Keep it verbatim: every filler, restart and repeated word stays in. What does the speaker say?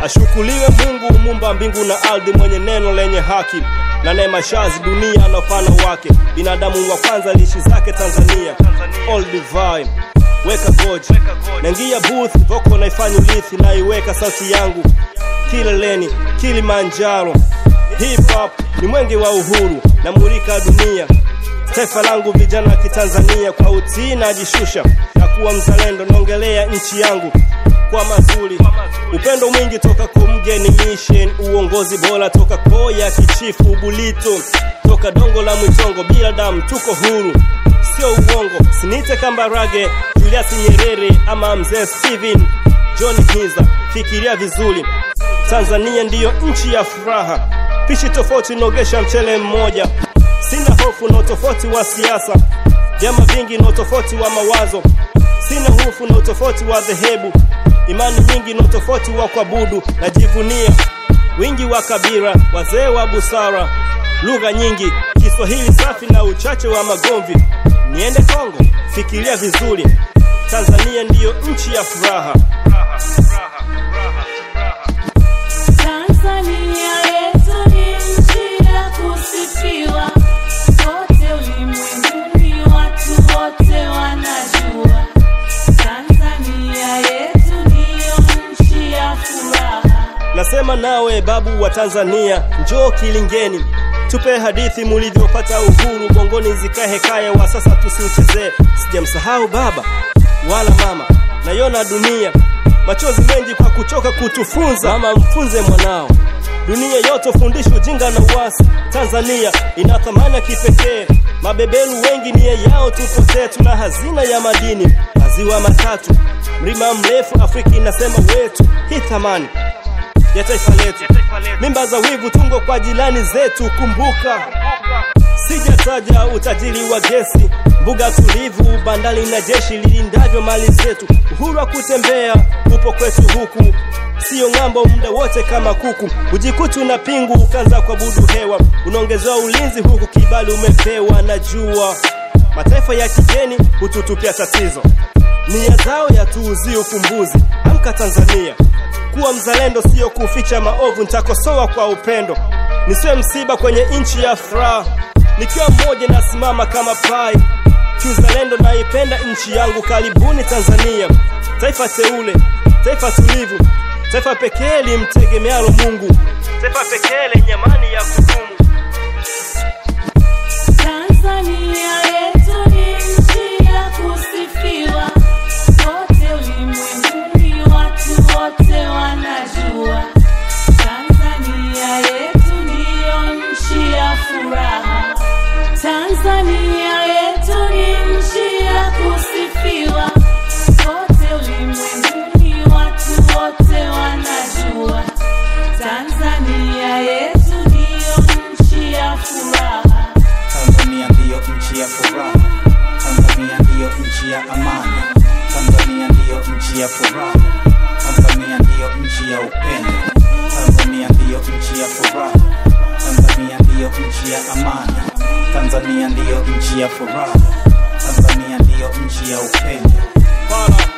Ashukuliwe Mungu muumba mbingu na ardhi, mwenye neno lenye haki na neema shazi dunia na ufano wake. Binadamu wa kwanza lishi zake Tanzania, all divine. Weka goji, nangia booth, voko naifanya ulithi, na iweka sauti yangu kileleni, Kilimanjaro. Hip hop ni mwenge wa uhuru, na murika dunia. Taifa langu vijana kitanzania, kwa utii na jishusha, na kuwa mzalendo, naongelea nchi yangu kwa mazuri. Upendo mwingi toka kwa mgeni mission, uongozi bora toka koya kichifu Bulito, toka dongo la Mwitongo, bila damu tuko huru. Sio uongo, sinite Kambarage, Julius Nyerere ama mzee Steven John Hiza. Fikiria vizuri, Tanzania ndiyo nchi ya furaha. Pishi tofauti nogesha mchele mmoja. Sina hofu na utofauti wa siasa, vyama vingi na utofauti wa mawazo. Sina hofu na utofauti wa dhehebu, imani nyingi na utofauti wa kuabudu. Najivunia wingi wa kabila, wazee wa busara, lugha nyingi, Kiswahili safi na uchache wa magomvi. Niende Kongo, fikiria vizuri, Tanzania ndiyo nchi ya furaha. Tanzania yetu ni nchi ya kusifiwa, kote ulimwenguni watu wote wanajua. Tanzania yetu ndiyo nchi ya furaha. Nasema nawe babu wa Tanzania, njoo kilingeni, tupe hadithi mulivyopata uhuru. Bongoni zikae hekaya wa sasa tusiuchezee. Sijamsahau baba wala mama, naiona dunia machozi mengi kwa kuchoka kutufunza. Mama mfunze mwanao, dunia yote fundisho ujinga na uasi. Tanzania ina thamani kipekee, mabeberu wengi nia yao tupotee. Tuna hazina ya madini, maziwa matatu, mlima mrefu, Afrika inasema wetu. Hii thamani ya taifa letu, mimba za wivu tungo kwa jirani zetu. Kumbuka sijataja utajiri wa gesi, mbuga tulivu, bandari na jeshi lilindavyo mali zetu. Uhuru wa kutembea upo kwetu huku, sio ngambo muda wote kama kuku. Ujikutu na pingu ukaanza kwa budu hewa, unaongezewa ulinzi huku kibali umepewa. Najua mataifa ya kigeni hututupia tatizo, nia zao yatuuzie ufumbuzi. Amka Tanzania, kuwa mzalendo sio kuficha maovu. Nitakosoa kwa upendo, nisiwe msiba kwenye nchi ya furaha. Nikiwa mmoja nasimama kama pai, kiuzalendo naipenda nchi yangu. Karibuni Tanzania, taifa teule, taifa tulivu, taifa pekee limtegemealo Mungu, taifa pekee lenye amani ya kudumu. Tanzania yetu ni nchi ya kusifiwa, kote ulimwenguni watu wote wanajua. Tanzania yetu ndiyo nchi ya furaha. Tanzania yetu ni nchi ya kusifiwa, kote ulimwenguni watu wote wanajua. Tanzania yetu ndiyo nchi ya furaha. Tanzania ndiyo nchi ya furaha. Tanzania ndiyo nchi ya amani. Tanzania ndiyo nchi ya furaha. Tanzania ndiyo nchi ya upendo. Tanzania ndiyo nchi ya furaha. Tanzania ndiyo nchi ya amani. Tanzania ndiyo nchi ya furaha. Tanzania ndiyo nchi ya upendo.